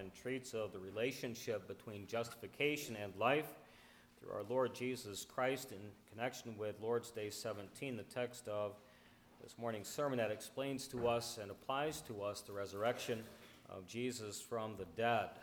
and treats of the relationship between justification and life through our Lord Jesus Christ in connection with Lord's Day 17, the text of this morning's sermon that explains to us and applies to us the resurrection of Jesus from the dead.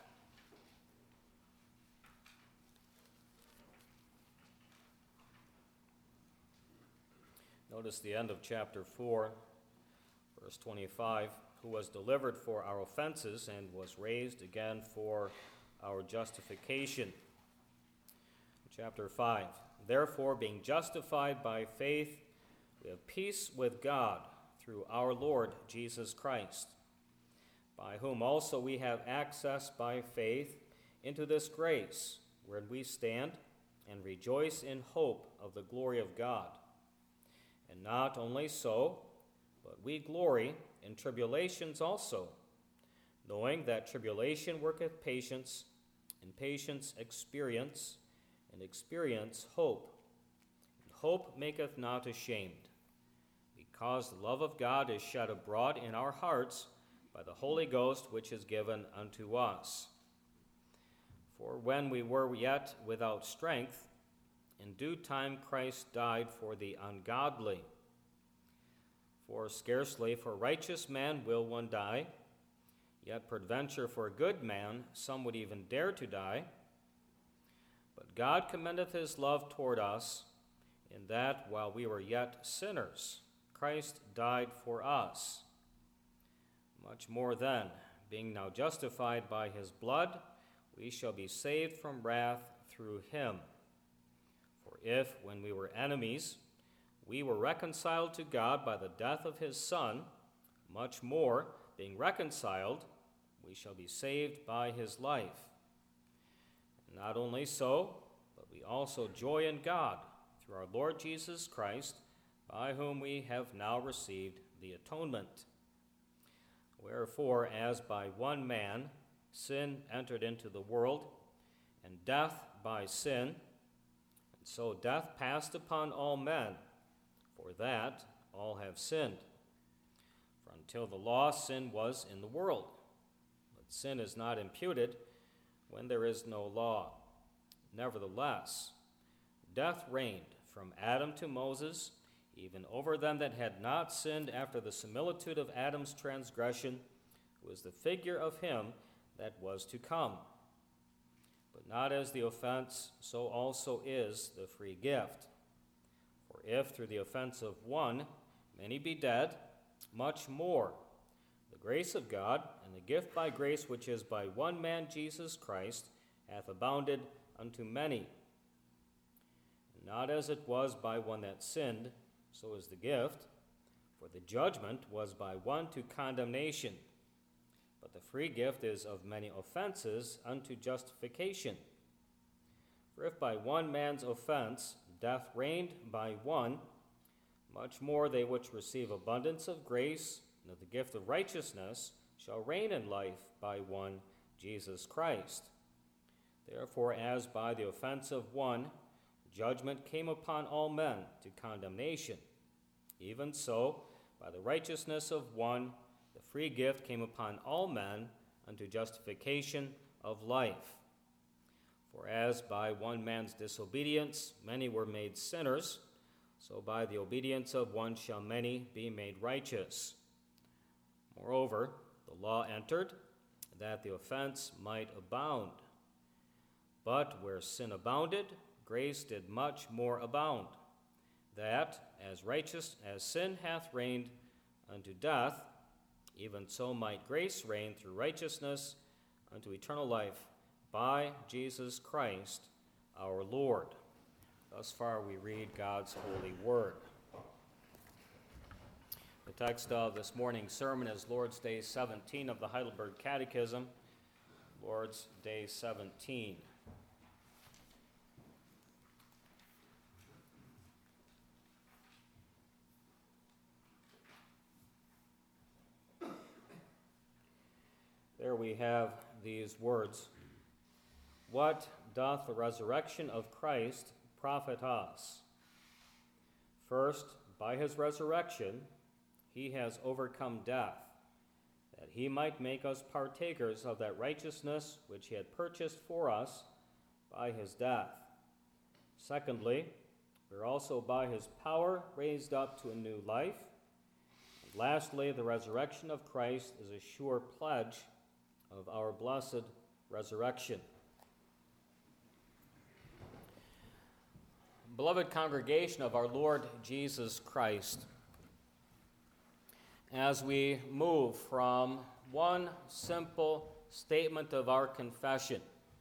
Notice the end of chapter 4, verse 25, who was delivered for our offenses and was raised again for our justification. Chapter 5, therefore, being justified by faith, we have peace with God through our Lord Jesus Christ, by whom also we have access by faith into this grace, wherein we stand and rejoice in hope of the glory of God. And not only so, but we glory in tribulations also, knowing that tribulation worketh patience, and patience experience, and experience hope. And hope maketh not ashamed, because the love of God is shed abroad in our hearts by the Holy Ghost which is given unto us. For when we were yet without strength, in due time Christ died for the ungodly. For scarcely for a righteous man will one die, yet peradventure for a good man some would even dare to die. But God commendeth his love toward us, in that while we were yet sinners, Christ died for us. Much more then, being now justified by his blood, we shall be saved from wrath through him. For if, when we were enemies, we were reconciled to God by the death of his Son, much more, being reconciled, we shall be saved by his life. And not only so, but we also joy in God through our Lord Jesus Christ, by whom we have now received the atonement. Wherefore, as by one man sin entered into the world, and death by sin, and so death passed upon all men, for that all have sinned. For until the law, sin was in the world, but sin is not imputed when there is no law. Nevertheless, death reigned from Adam to Moses, even over them that had not sinned after the similitude of Adam's transgression, who is the figure of him that was to come. But not as the offense, so also is the free gift. For if through the offense of one many be dead, much more the grace of God and the gift by grace which is by one man Jesus Christ hath abounded unto many. And not as it was by one that sinned, so is the gift. For the judgment was by one to condemnation, but the free gift is of many offenses unto justification. For if by one man's offense death reigned by one, much more they which receive abundance of grace and of the gift of righteousness shall reign in life by one, Jesus Christ. Therefore, as by the offense of one judgment came upon all men to condemnation, even so by the righteousness of one the free gift came upon all men unto justification of life. For as by one man's disobedience many were made sinners, so by the obedience of one shall many be made righteous. Moreover, the law entered, that the offense might abound. But where sin abounded, grace did much more abound, that as sin hath reigned unto death, even so might grace reign through righteousness unto eternal life by Jesus Christ our Lord. Thus far we read God's holy word. The text of this morning's sermon is Lord's Day 17 of the Heidelberg Catechism. Lord's Day 17. There we have these words. What doth the resurrection of Christ profit us? First, by his resurrection, he has overcome death, that he might make us partakers of that righteousness which he had purchased for us by his death. Secondly, we are also by his power raised up to a new life. And lastly, the resurrection of Christ is a sure pledge of our blessed resurrection. Beloved congregation of our Lord Jesus Christ, as we move from one simple statement of our confession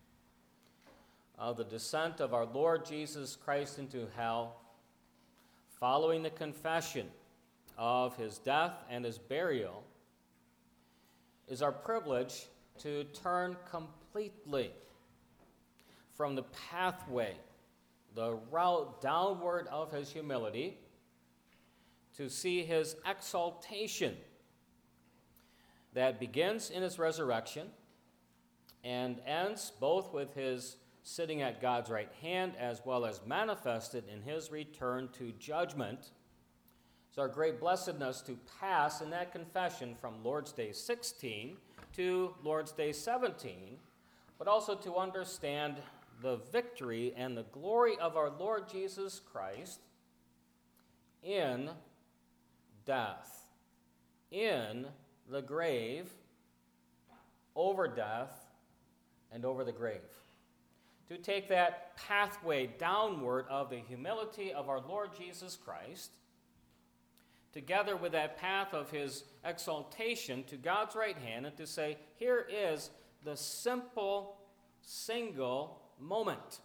of the descent of our Lord Jesus Christ into hell, following the confession of his death and his burial, is our privilege to turn completely from the pathway, the route downward of his humility, to see his exaltation that begins in his resurrection and ends both with his sitting at God's right hand as well as manifested in his return to judgment. It's our great blessedness to pass in that confession from Lord's Day 16 to Lord's Day 17, but also to understand the victory and the glory of our Lord Jesus Christ in death, in the grave, over death, and over the grave. To take that pathway downward of the humility of our Lord Jesus Christ, together with that path of his exaltation to God's right hand, and to say, here is the simple, single moment,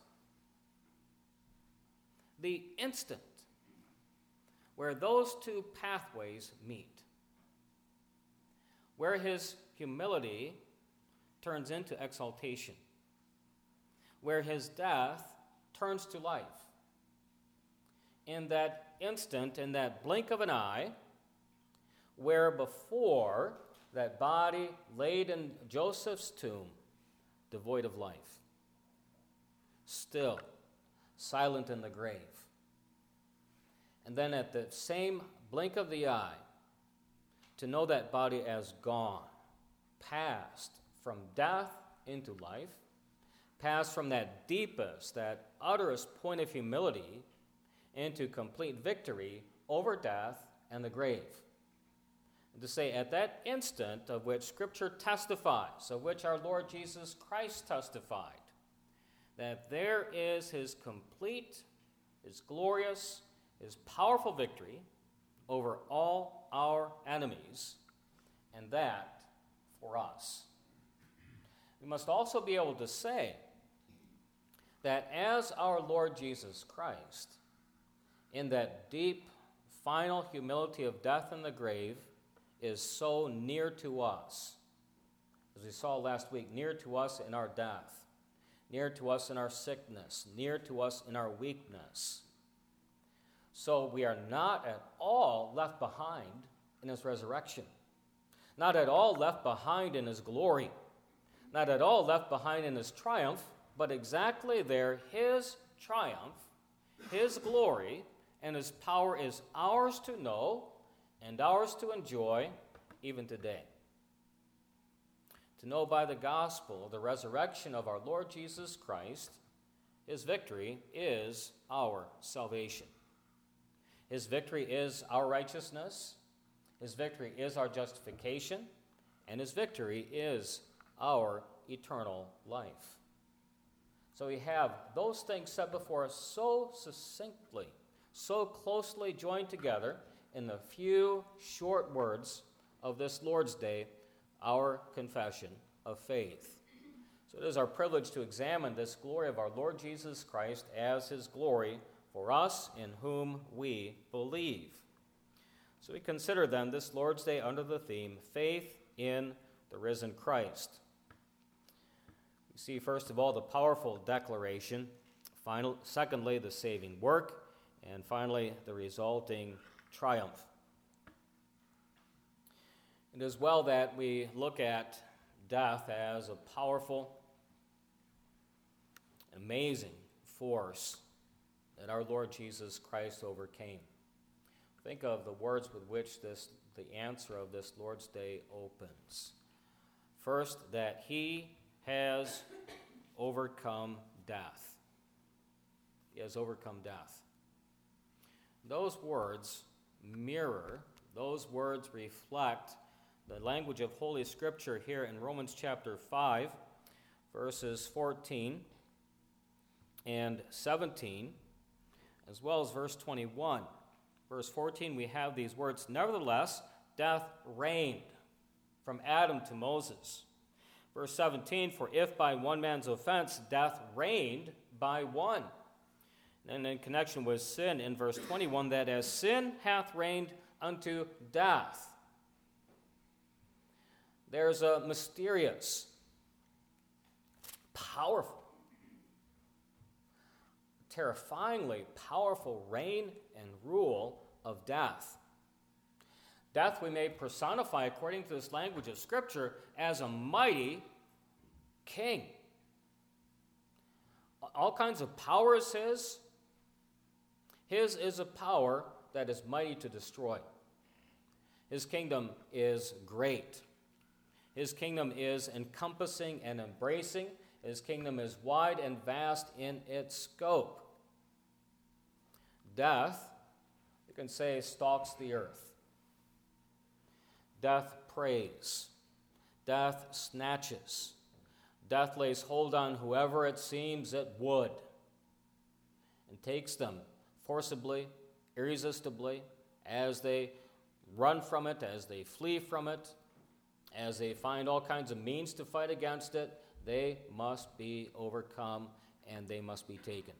the instant where those two pathways meet, where his humility turns into exaltation, where his death turns to life. In that instant, in that blink of an eye, where before that body laid in Joseph's tomb, devoid of life, still, silent in the grave. And then at the same blink of the eye, to know that body as gone, passed from death into life, passed from that deepest, that utterest point of humility into complete victory over death and the grave. And to say at that instant of which Scripture testifies, of which our Lord Jesus Christ testified, that there is his complete, his glorious, his powerful victory over all our enemies, and that for us. We must also be able to say that as our Lord Jesus Christ, in that deep, final humility of death in the grave, is so near to us, as we saw last week, near to us in our death, near to us in our sickness, near to us in our weakness. So we are not at all left behind in his resurrection, not at all left behind in his glory, not at all left behind in his triumph, but exactly there, his triumph, his glory, and his power is ours to know and ours to enjoy even today. To know by the gospel the resurrection of our Lord Jesus Christ, his victory is our salvation. His victory is our righteousness, his victory is our justification, and his victory is our eternal life. So we have those things set before us so succinctly, so closely joined together in the few short words of this Lord's Day, our confession of faith. So it is our privilege to examine this glory of our Lord Jesus Christ as his glory for us in whom we believe. So we consider then this Lord's Day under the theme, Faith in the Risen Christ. We see first of all the powerful declaration, secondly the saving work, and finally the resulting triumph. It is well that we look at death as a powerful, amazing force that our Lord Jesus Christ overcame. Think of the words with which this the answer of this Lord's Day opens. First, that he has overcome death. He has overcome death. Those words mirror, those words reflect the language of Holy Scripture here in Romans chapter 5, verses 14 and 17, as well as verse 21. Verse 14, we have these words, "Nevertheless, death reigned from Adam to Moses." Verse 17, "For if by one man's offense death reigned by one." And in connection with sin, in verse 21, "that as sin hath reigned unto death." There's a mysterious, powerful, terrifyingly powerful reign and rule of death. Death we may personify, according to this language of Scripture, as a mighty king. All kinds of power is his. His is a power that is mighty to destroy. His kingdom is great. His kingdom is encompassing and embracing. His kingdom is wide and vast in its scope. Death, you can say, stalks the earth. Death preys. Death snatches. Death lays hold on whoever it seems it would and takes them forcibly, irresistibly, as they run from it, as they flee from it, as they find all kinds of means to fight against it. They must be overcome and they must be taken.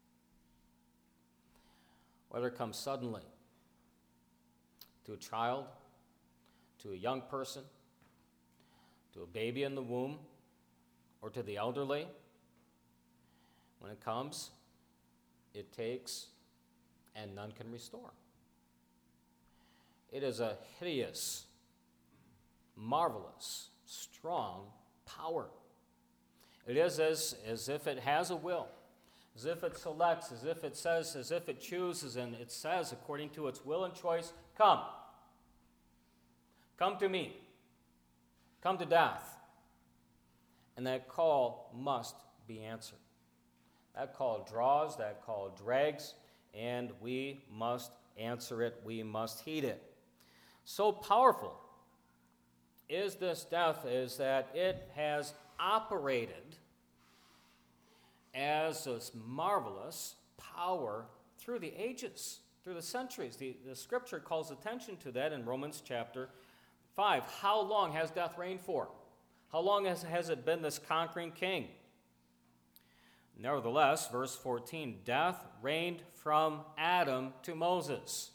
Whether it comes suddenly to a child, to a young person, to a baby in the womb, or to the elderly, when it comes, it takes and none can restore. It is a hideous, marvelous, strong power. It is as if it has a will, as if it selects, as if it says, as if it chooses, and it says, according to its will and choice, come. Come to me. Come to death. And that call must be answered. That call draws, that call drags, and we must answer it, we must heed it. So powerful is this death is that it has operated as this marvelous power through the ages, through the centuries. The Scripture calls attention to that in Romans chapter 5. How long has death reigned for? How long has it been this conquering king? Nevertheless, verse 14, death reigned from Adam to Moses.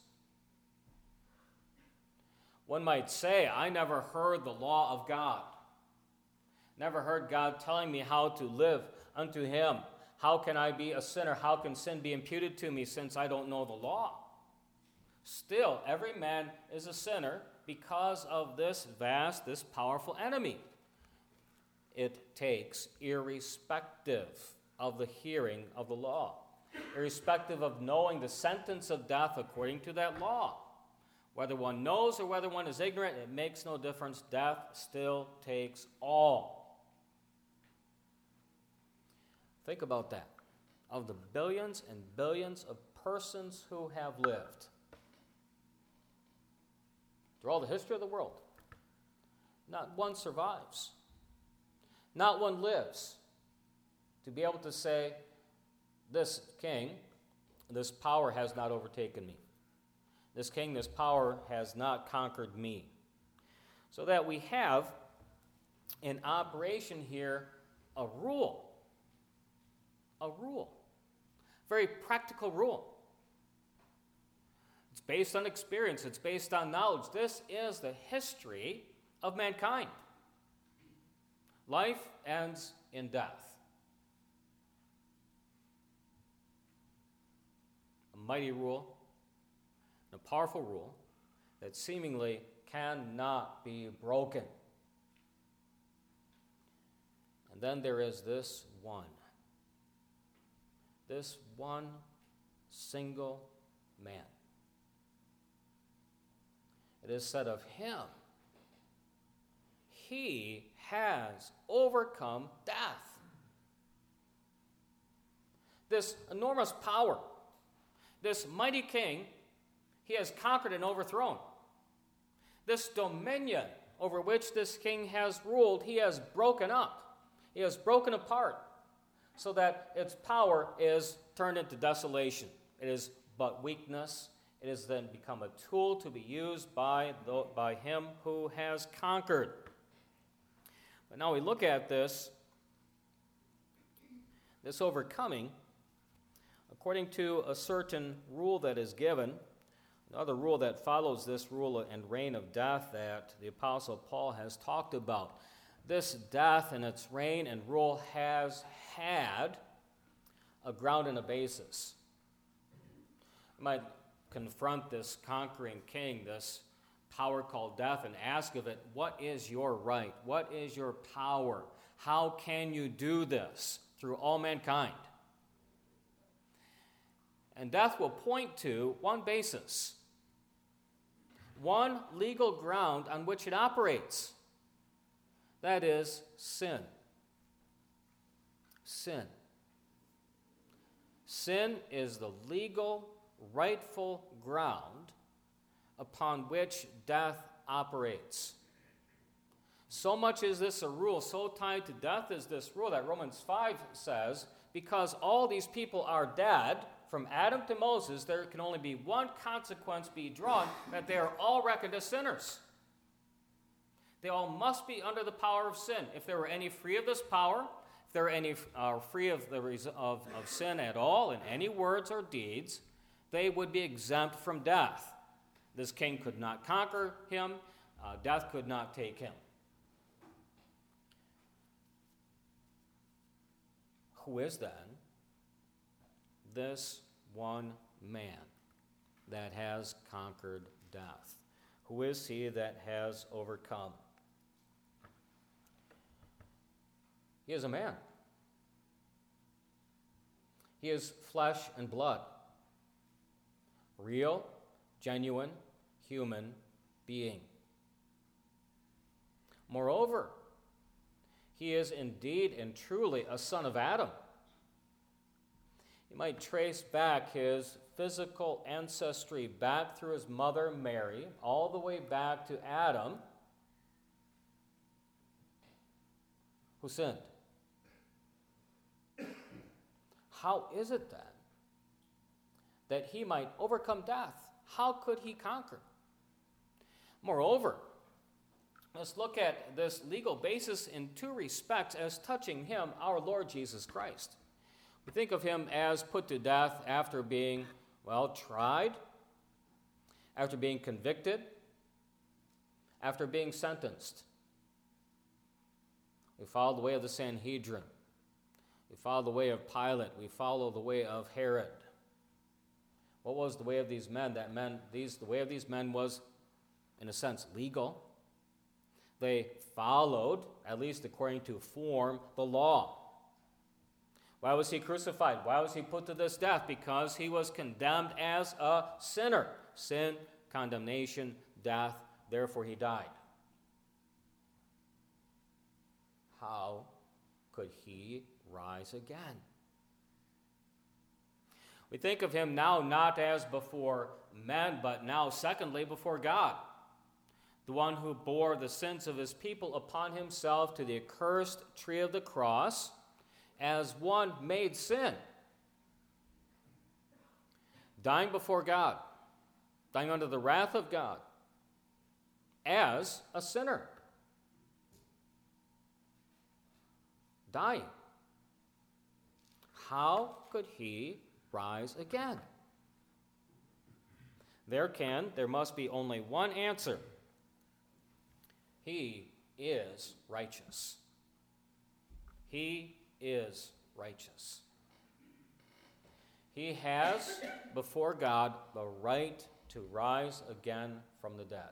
One might say, I never heard the law of God. Never heard God telling me how to live unto him. How can I be a sinner? How can sin be imputed to me since I don't know the law? Still, every man is a sinner because of this vast, this powerful enemy. It takes, irrespective of the hearing of the law, irrespective of knowing the sentence of death according to that law. Whether one knows or whether one is ignorant, it makes no difference. Death still takes all. Think about that. Of the billions and billions of persons who have lived through all the history of the world, not one survives. Not one lives to be able to say, this king, this power has not overtaken me. This king, this power has not conquered me. So that we have in operation here a rule. A rule. Very practical rule. It's based on experience. It's based on knowledge. This is the history of mankind. Life ends in death. A mighty rule, a powerful rule that seemingly cannot be broken. And then there is this one single man. it is said of him, he has overcome death. This enormous power, this mighty king, he has conquered and overthrown. This dominion over which this king has ruled, he has broken up. He has broken apart so that its power is turned into desolation. It is but weakness. It has then become a tool to be used by him who has conquered. But now we look at this overcoming according to a certain rule that is given, another rule that follows this rule and reign of death that the Apostle Paul has talked about. This death and its reign and rule has had a ground and a basis. You might confront this conquering king, this power called death, and ask of it, what is your right? What is your power? How can you do this through all mankind? And death will point to one basis, one legal ground on which it operates. That is sin. Sin. Sin is the legal, rightful ground upon which death operates. So much is this a rule, so tied to death is this rule that Romans 5 says, because all these people are dead, from Adam to Moses, there can only be one consequence be drawn, that they are all reckoned as sinners. They all must be under the power of sin. If there were any free of this power, if there were any free of sin at all in any words or deeds, they would be exempt from death. This king could not conquer him. Death could not take him. Who is then this one man that has conquered death? Who is he that has overcome? He is a man. He is flesh and blood. Real, genuine, human being. Moreover, he is indeed and truly a son of Adam. You might trace back his physical ancestry back through his mother Mary, all the way back to Adam, who sinned. How is it then that he might overcome death? How could he conquer? Moreover, let's look at this legal basis in two respects as touching him, our Lord Jesus Christ. We think of him as put to death after being, tried, after being convicted, after being sentenced. We follow the way of the Sanhedrin. We follow the way of Pilate. We follow the way of Herod. What was the way of these men? The way of these men was, in a sense, legal. They followed, at least according to form, the law. Why was he crucified? Why was he put to this death? Because he was condemned as a sinner. Sin, condemnation, death. Therefore he died. How could he rise again? We think of him now not as before men, but now, secondly, before God. The one who bore the sins of his people upon himself to the accursed tree of the cross, as one made sin. Dying before God, dying under the wrath of God, as a sinner. Dying. How could he rise again? There must be only one answer. He is righteous. He is righteous. He has before God the right to rise again from the dead.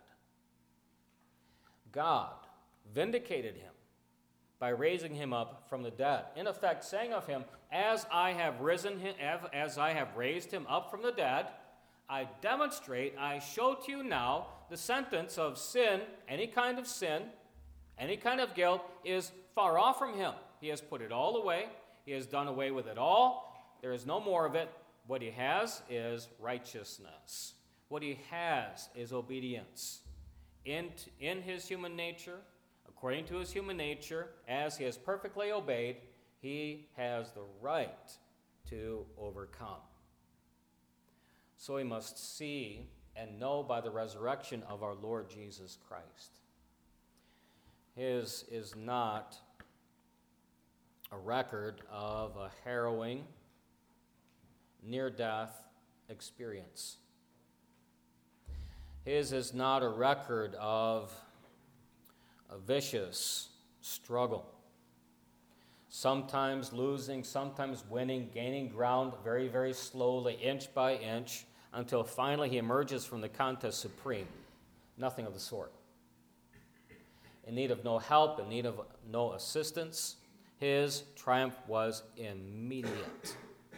God vindicated him by raising him up from the dead. In effect, saying of him, as I have raised him up from the dead, I demonstrate, I show to you now the sentence of sin, any kind of guilt, is far off from him. He has put it all away. He has done away with it all. There is no more of it. What he has is righteousness. What he has is obedience. In his human nature, according to his human nature, as he has perfectly obeyed, he has the right to overcome. So we must see and know by the resurrection of our Lord Jesus Christ. His is not a record of a harrowing, near-death experience. His is not a record of a vicious struggle, sometimes losing, sometimes winning, gaining ground very, very slowly, inch by inch, until finally he emerges from the contest supreme. Nothing of the sort. In need of no help, in need of no assistance, his triumph was immediate.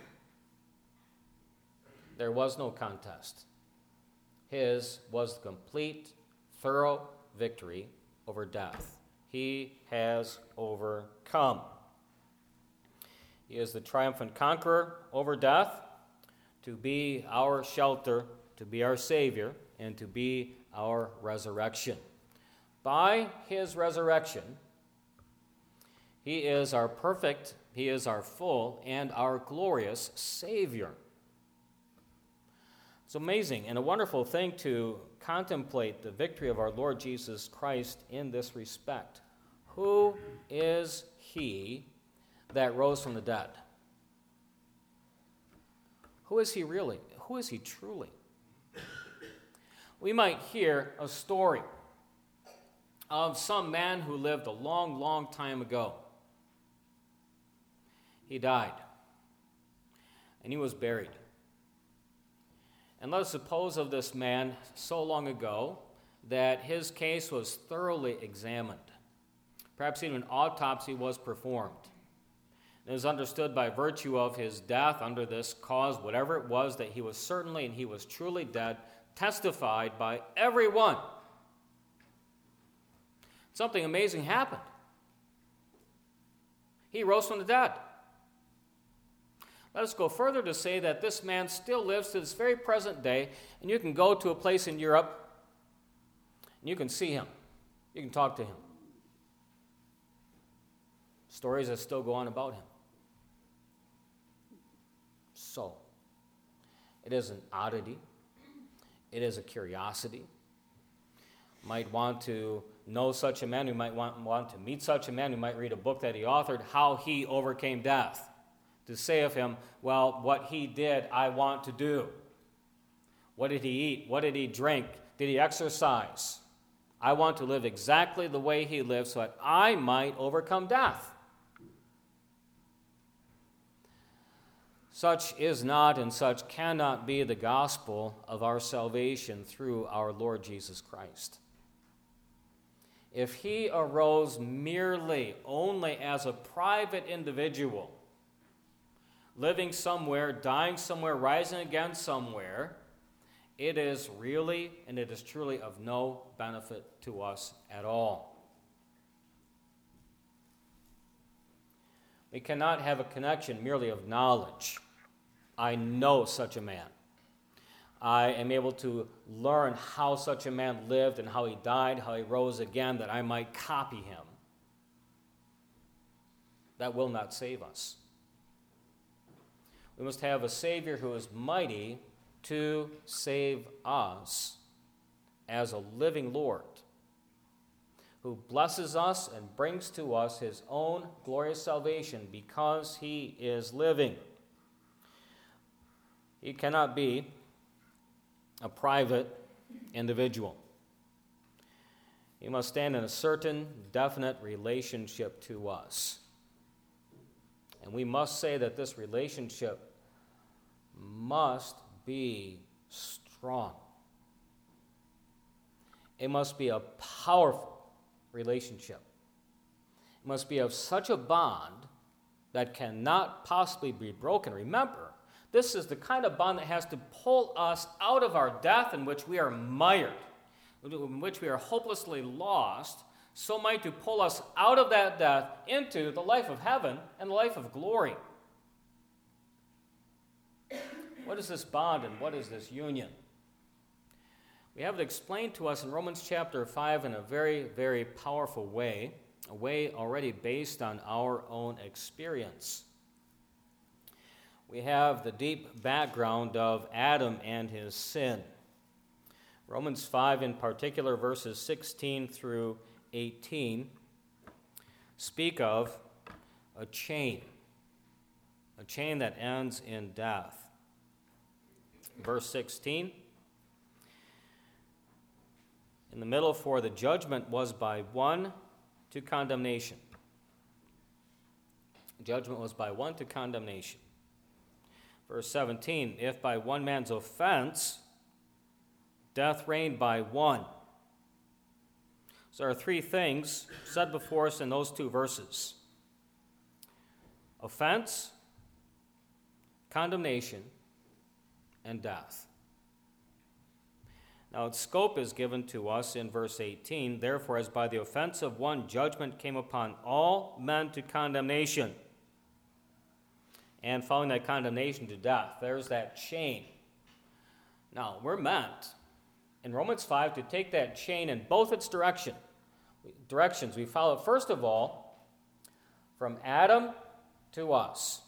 There was no contest. His was the complete, thorough victory over death. He has overcome. He is the triumphant conqueror over death, to be our shelter, to be our Savior, and to be our resurrection. By his resurrection, he is our perfect, he is our full, and our glorious Savior. It's amazing and a wonderful thing to contemplate the victory of our Lord Jesus Christ in this respect. Who is he that rose from the dead? Who is he really? Who is he truly? We might hear a story of some man who lived a long, long time ago. He died, and he was buried. And let us suppose of this man so long ago that his case was thoroughly examined. Perhaps even an autopsy was performed. It is understood by virtue of his death under this cause, whatever it was, that he was certainly and he was truly dead, testified by everyone. Something amazing happened. He rose from the dead. Let us go further to say that this man still lives to this very present day, and you can go to a place in Europe, and you can see him. You can talk to him. Stories that still go on about him. So, it is an oddity. It is a curiosity. You might want to know such a man. You might want to meet such a man. You might read a book that he authored, How He Overcame Death. To say of him, well, what he did, I want to do. What did he eat? What did he drink? Did he exercise? I want to live exactly the way he lived so that I might overcome death. Such is not and such cannot be the gospel of our salvation through our Lord Jesus Christ. If he arose merely, only as a private individual, living somewhere, dying somewhere, rising again somewhere, it is really and it is truly of no benefit to us at all. We cannot have a connection merely of knowledge. I know such a man. I am able to learn how such a man lived and how he died, how he rose again, that I might copy him. That will not save us. We must have a Savior who is mighty to save us as a living Lord, who blesses us and brings to us his own glorious salvation because he is living. He cannot be a private individual. He must stand in a certain, definite relationship to us. And we must say that this relationship must be strong. It must be a powerful relationship. It must be of such a bond that cannot possibly be broken. Remember, This is the kind of bond that has to pull us out of our death in which we are mired, in which we are hopelessly lost, so might to pull us out of that death into the life of heaven and the life of glory. What is this bond and what is this union? We have it explained to us in Romans chapter 5 in a very, very powerful way, a way already based on our own experience. We have the deep background of Adam and his sin. Romans 5 in particular, verses 16 through 18, speak of a chain that ends in death. Verse 16, in the middle, for the judgment was by one to condemnation. Judgment was by one to condemnation. Verse 17, if by one man's offense death reigned by one. So there are three things said before us in those two verses: offense, condemnation, and death. Now, its scope is given to us in verse 18. Therefore, as by the offense of one, judgment came upon all men to condemnation, and following that condemnation to death. There's that chain. Now, we're meant, in Romans 5, to take that chain in both its directions. We follow, first of all, from Adam to us.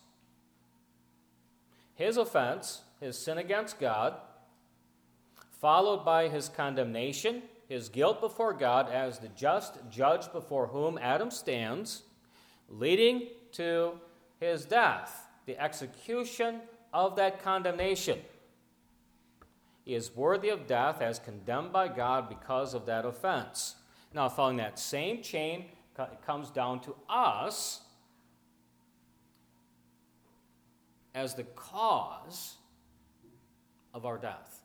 His offense, his sin against God, followed by his condemnation, his guilt before God as the just judge before whom Adam stands, leading to his death, the execution of that condemnation. He is worthy of death as condemned by God because of that offense. Now, following that same chain, it comes down to us as the cause of our death.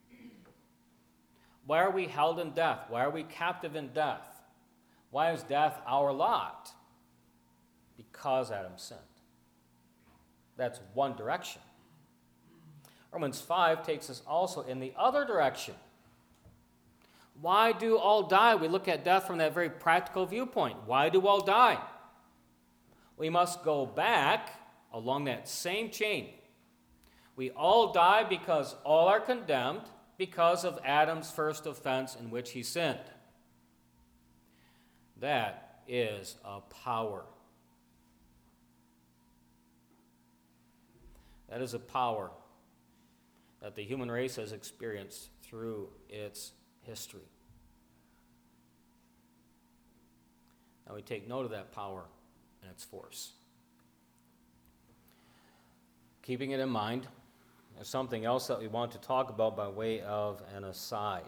Why are we held in death? Why are we captive in death? Why is death our lot? Because Adam sinned. That's one direction. Romans 5 takes us also in the other direction. Why do all die? We look at death from that very practical viewpoint. Why do all die? We must go back along that same chain. We all die because all are condemned because of Adam's first offense in which he sinned. That is a power. That is a power that the human race has experienced through its history. Now we take note of that power and its force. Keeping it in mind, there's something else that we want to talk about by way of an aside.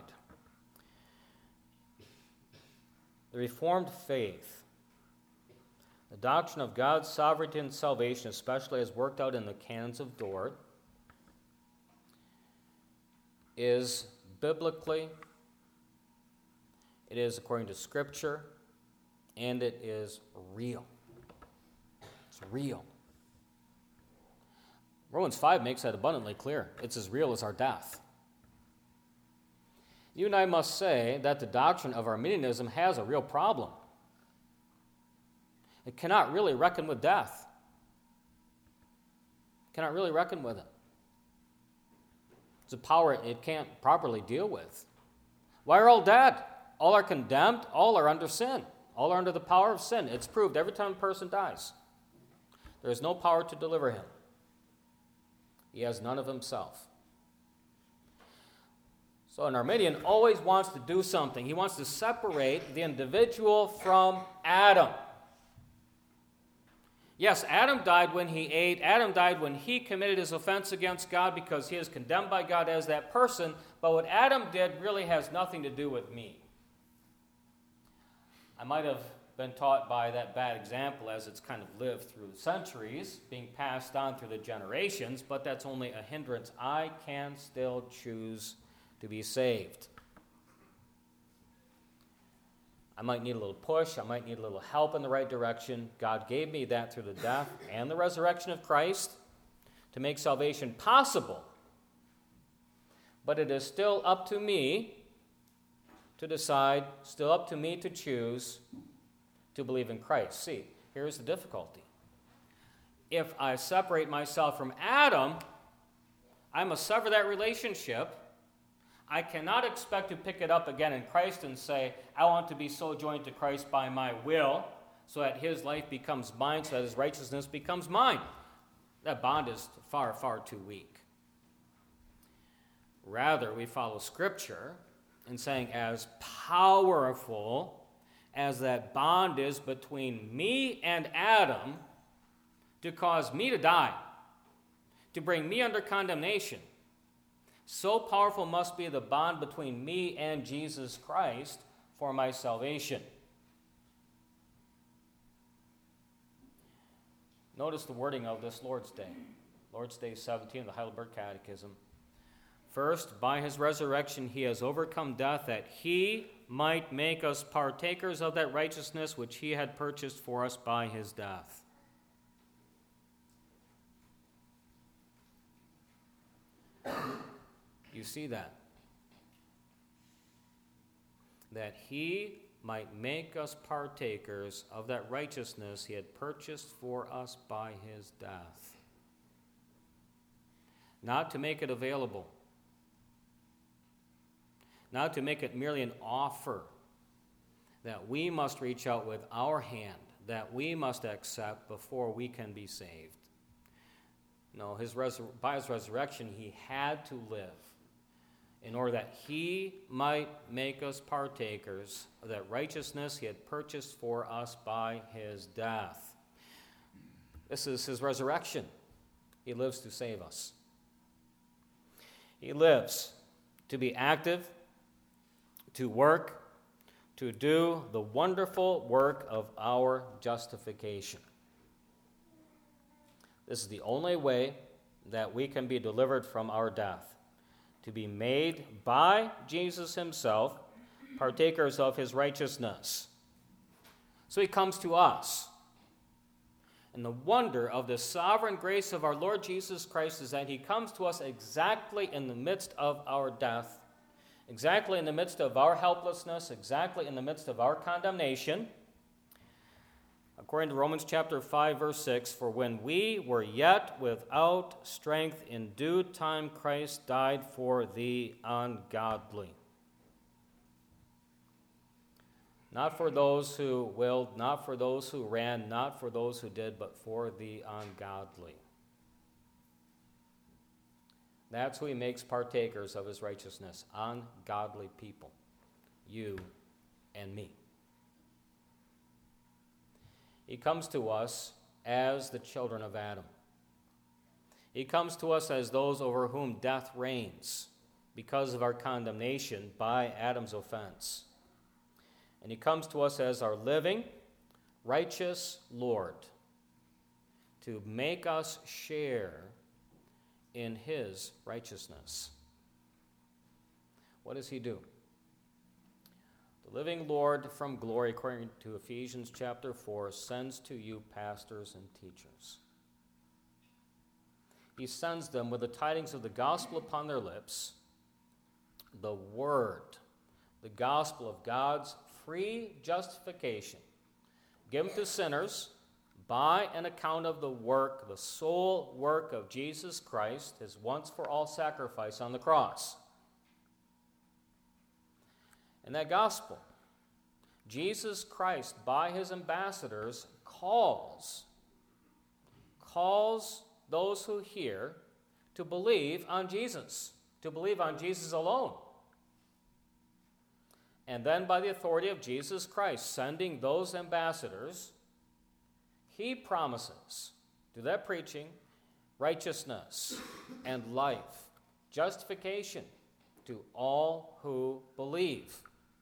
The Reformed faith, the doctrine of God's sovereignty and salvation, especially as worked out in the canons of Dort, is biblically, it is according to Scripture, and it is real. It's real. Romans 5 makes that abundantly clear. It's as real as our death. You and I must say that the doctrine of Arminianism has a real problem. It cannot really reckon with death. It cannot really reckon with it. It's a power it can't properly deal with. Why are all dead? All are condemned. All are under sin. All are under the power of sin. It's proved every time a person dies. There is no power to deliver him. He has none of himself. So an Arminian always wants to do something. He wants to separate the individual from Adam. Yes, Adam died when he ate. Adam died when he committed his offense against God because he is condemned by God as that person. But what Adam did really has nothing to do with me. I might have been taught by that bad example as it's kind of lived through the centuries, being passed on through the generations, but that's only a hindrance. I can still choose to be saved. I might need a little push. I might need a little help in the right direction. God gave me that through the death and the resurrection of Christ to make salvation possible. But it is still up to me to decide, still up to me to choose to believe in Christ. See, here's the difficulty. If I separate myself from Adam, I must sever that relationship. I cannot expect to pick it up again in Christ and say, I want to be so joined to Christ by my will, so that his life becomes mine, so that his righteousness becomes mine. That bond is far, far too weak. Rather, we follow Scripture in saying, as powerful as that bond is between me and Adam to cause me to die, to bring me under condemnation, so powerful must be the bond between me and Jesus Christ for my salvation. Notice the wording of this Lord's Day. Lord's Day 17 of the Heidelberg Catechism. First, by his resurrection he has overcome death, that he might make us partakers of that righteousness which he had purchased for us by his death. You see that? That he might make us partakers of that righteousness he had purchased for us by his death. Not to make it available. Not to make it merely an offer that we must reach out with our hand, that we must accept before we can be saved. No, by his resurrection, he had to live in order that he might make us partakers of that righteousness he had purchased for us by his death. This is his resurrection. He lives to save us. He lives to be active, to work, to do the wonderful work of our justification. This is the only way that we can be delivered from our death, to be made by Jesus himself partakers of his righteousness. So he comes to us. And the wonder of the sovereign grace of our Lord Jesus Christ is that he comes to us exactly in the midst of our death, exactly in the midst of our helplessness, exactly in the midst of our condemnation. According to Romans chapter 5, verse 6, for when we were yet without strength, in due time Christ died for the ungodly. Not for those who willed, not for those who ran, not for those who did, but for the ungodly. That's who he makes partakers of his righteousness, ungodly people, you and me. He comes to us as the children of Adam. He comes to us as those over whom death reigns because of our condemnation by Adam's offense. And he comes to us as our living, righteous Lord to make us share in his righteousness. What does he do? The living Lord from glory, according to Ephesians chapter 4, sends to you pastors and teachers. He sends them with the tidings of the gospel upon their lips, the word, the gospel of God's free justification, given to sinners by an account of the work, the sole work of Jesus Christ, his once-for-all sacrifice on the cross. And that gospel, Jesus Christ, by his ambassadors, calls those who hear to believe on Jesus alone. And then by the authority of Jesus Christ, sending those ambassadors, he promises through that preaching righteousness and life, justification to all who believe.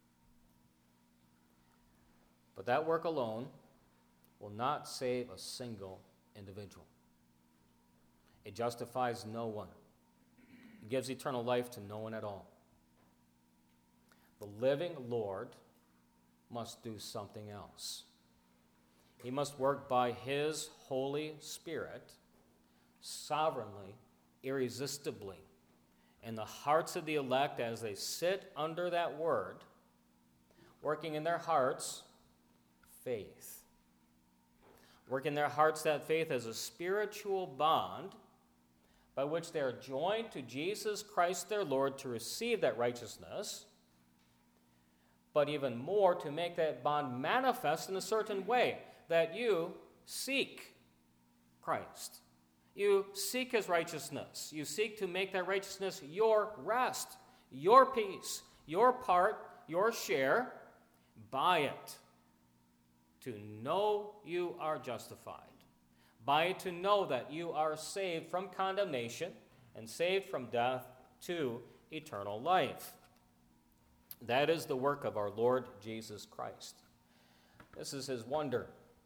But that work alone will not save a single individual. It justifies no one. It gives eternal life to no one at all. The living Lord must do something else. He must work by his Holy Spirit sovereignly, irresistibly in the hearts of the elect as they sit under that word, working in their hearts faith. Work in their hearts that faith as a spiritual bond by which they are joined to Jesus Christ their Lord to receive that righteousness, but even more to make that bond manifest in a certain way, that you seek Christ. You seek his righteousness. You seek to make that righteousness your rest, your peace, your part, your share. By it, to know you are justified. By it, to know that you are saved from condemnation and saved from death to eternal life. That is the work of our Lord Jesus Christ. This is his wonder.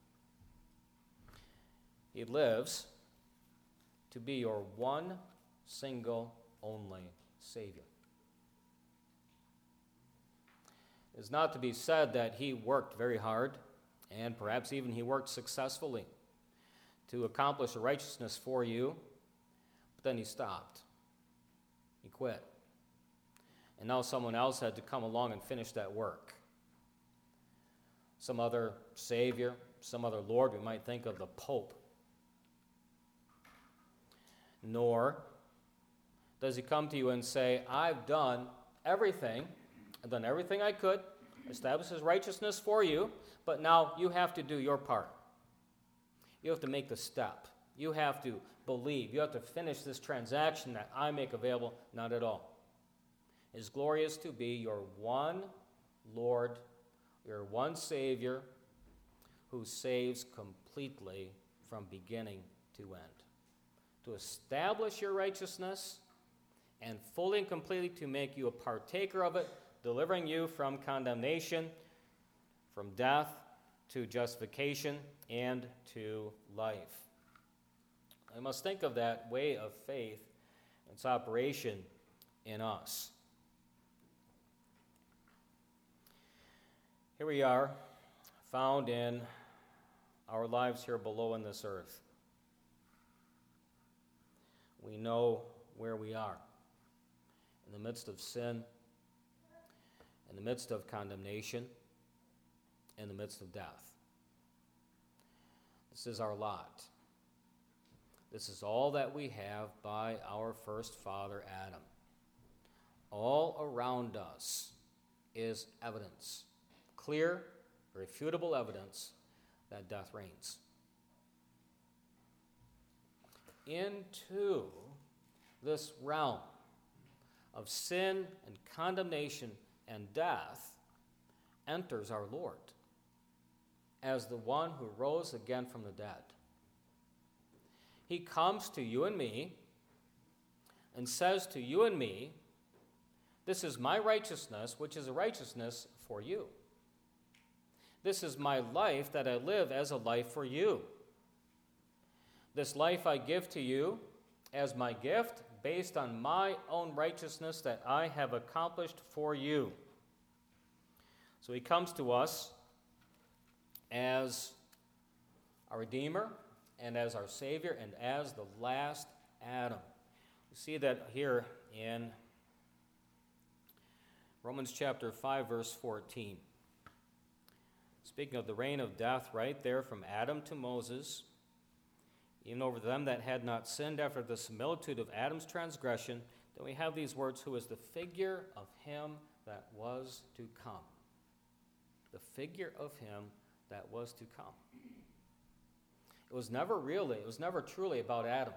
He lives to be your one, single, only Savior. It is not to be said that he worked very hard, and perhaps even he worked successfully to accomplish a righteousness for you, but then he stopped. He quit. And now someone else had to come along and finish that work. Some other Savior, some other Lord, we might think of the Pope. Nor does he come to you and say, I've done everything. I've done everything I could, establish his righteousness for you, but now you have to do your part. You have to make the step. You have to believe. You have to finish this transaction that I make available. Not at all. His glory is to be your one Lord, your one Savior, who saves completely from beginning to end. To establish your righteousness and fully and completely to make you a partaker of it, delivering you from condemnation, from death to justification, and to life. I must think of that way of faith, its operation in us. Here we are, found in our lives here below in this earth. We know where we are, in the midst of sin, in the midst of condemnation, in the midst of death. This is our lot. This is all that we have by our first father, Adam. All around us is evidence, clear, irrefutable evidence that death reigns. Into this realm of sin and condemnation and death enters our Lord as the one who rose again from the dead. He comes to you and me and says to you and me, this is my righteousness, which is a righteousness for you. This is my life that I live as a life for you. This life I give to you as my gift based on my own righteousness that I have accomplished for you. So he comes to us as our Redeemer and as our Savior and as the last Adam. We see that here in Romans chapter 5, verse 14. Speaking of the reign of death right there from Adam to Moses, even over them that had not sinned after the similitude of Adam's transgression, then we have these words, who is the figure of him that was to come. The figure of him that was to come. It was never truly about Adam.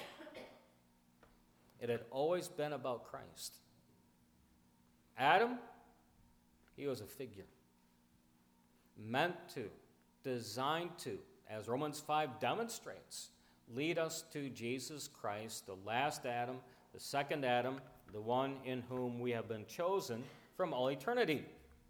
It had always been about Christ. Adam, he was a figure. Meant to, designed to, as Romans 5 demonstrates, lead us to Jesus Christ, the last Adam, the second Adam, the one in whom we have been chosen from all eternity.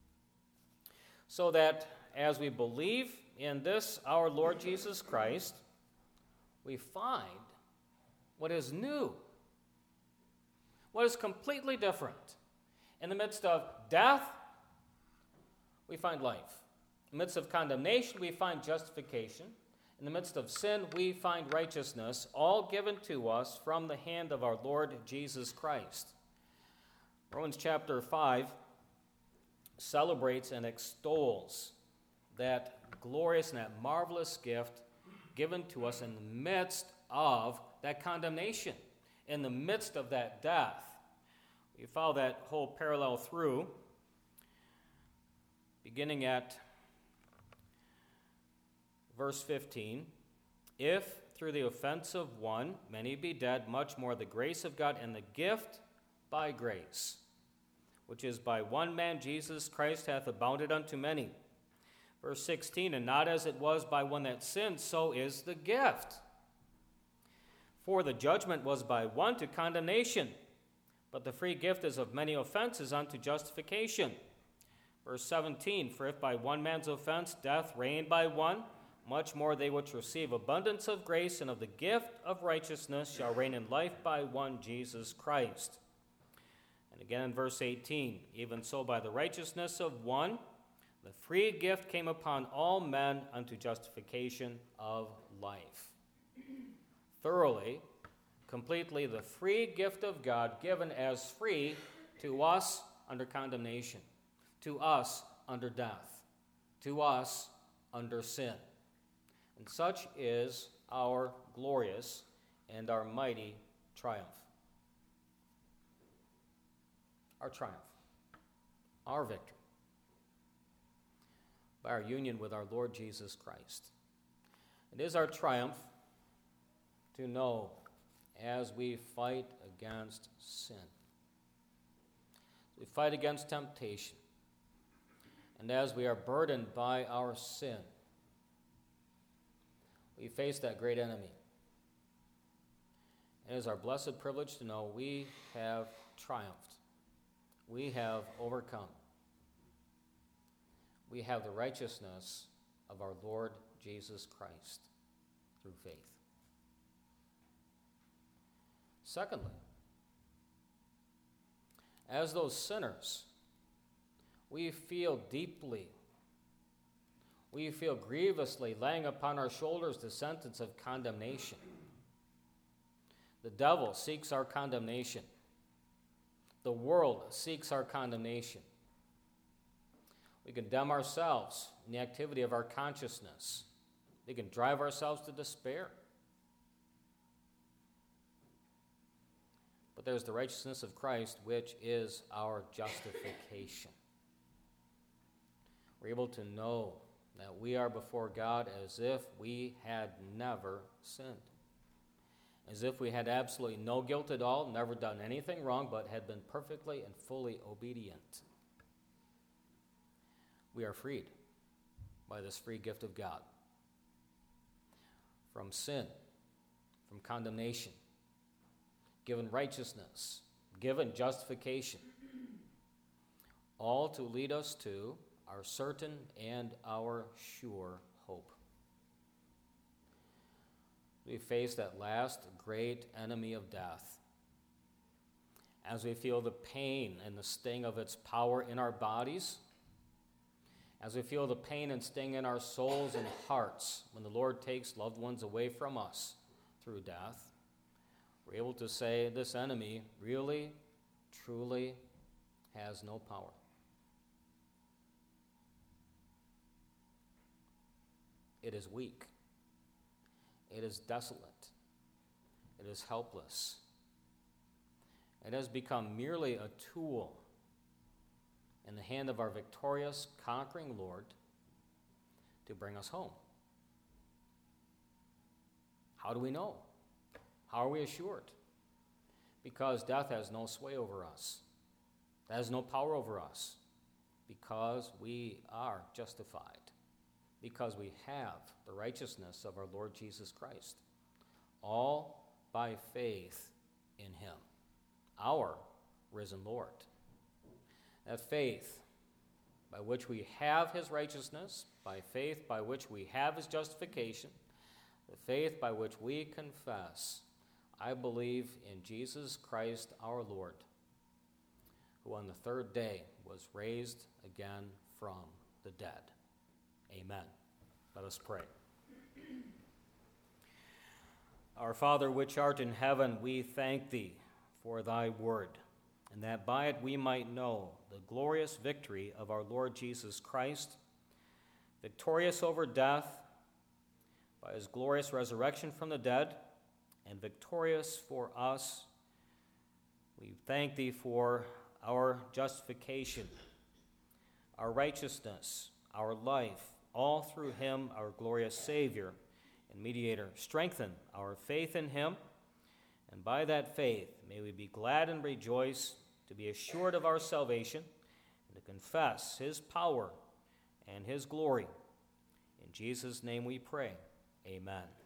So that as we believe in this, our Lord Jesus Christ, we find what is new, what is completely different. In the midst of death, we find life. In the midst of condemnation, we find justification. In the midst of sin, we find righteousness, all given to us from the hand of our Lord Jesus Christ. Romans chapter 5 celebrates and extols that glorious and that marvelous gift given to us in the midst of that condemnation, in the midst of that death. We follow that whole parallel through, beginning at verse 15. If through the offense of one many be dead, much more the grace of God and the gift by grace, which is by one man Jesus Christ hath abounded unto many. Verse 16, and not as it was by one that sinned, so is the gift. For the judgment was by one to condemnation, but the free gift is of many offenses unto justification. Verse 17, for if by one man's offense death reigned by one, much more they which receive abundance of grace and of the gift of righteousness shall reign in life by one Jesus Christ. And again in verse 18, even so by the righteousness of one, the free gift came upon all men unto justification of life. Thoroughly, completely, the free gift of God given as free to us under condemnation, to us under death, to us under sin. And such is our glorious and our mighty triumph. Our triumph, our victory, by our union with our Lord Jesus Christ. It is our triumph to know as we fight against sin, we fight against temptation, and as we are burdened by our sin, we face that great enemy. It is our blessed privilege to know we have triumphed. We have overcome. We have the righteousness of our Lord Jesus Christ through faith. Secondly, as those sinners, we feel deeply, we feel grievously laying upon our shoulders the sentence of condemnation. The devil seeks our condemnation. The world seeks our condemnation. We condemn ourselves in the activity of our consciousness. We can drive ourselves to despair. But there's the righteousness of Christ, which is our justification. We're able to know that we are before God as if we had never sinned, as if we had absolutely no guilt at all, never done anything wrong, but had been perfectly and fully obedient. We are freed by this free gift of God from sin, from condemnation, given righteousness, given justification, all to lead us to our certain and our sure hope. We face that last great enemy of death. As we feel the pain and the sting of its power in our bodies, as we feel the pain and sting in our souls and hearts when the Lord takes loved ones away from us through death, we're able to say this enemy really, truly has no power. It is weak. It is desolate. It is helpless. It has become merely a tool in the hand of our victorious, conquering Lord to bring us home. How do we know? How are we assured? Because death has no sway over us. It has no power over us. Because we are justified. Because we have the righteousness of our Lord Jesus Christ. All by faith in him, our risen Lord. That faith by which we have his righteousness, by faith by which we have his justification, the faith by which we confess, I believe in Jesus Christ our Lord, who on the third day was raised again from the dead. Amen. Let us pray. Our Father, which art in heaven, we thank thee for thy word, and that by it we might know the glorious victory of our Lord Jesus Christ, victorious over death by his glorious resurrection from the dead, and victorious for us. We thank thee for our justification, our righteousness, our life, all through him, our glorious Savior and mediator. Strengthen our faith in him, and by that faith may we be glad and rejoice to be assured of our salvation and to confess his power and his glory. In Jesus' name we pray. Amen.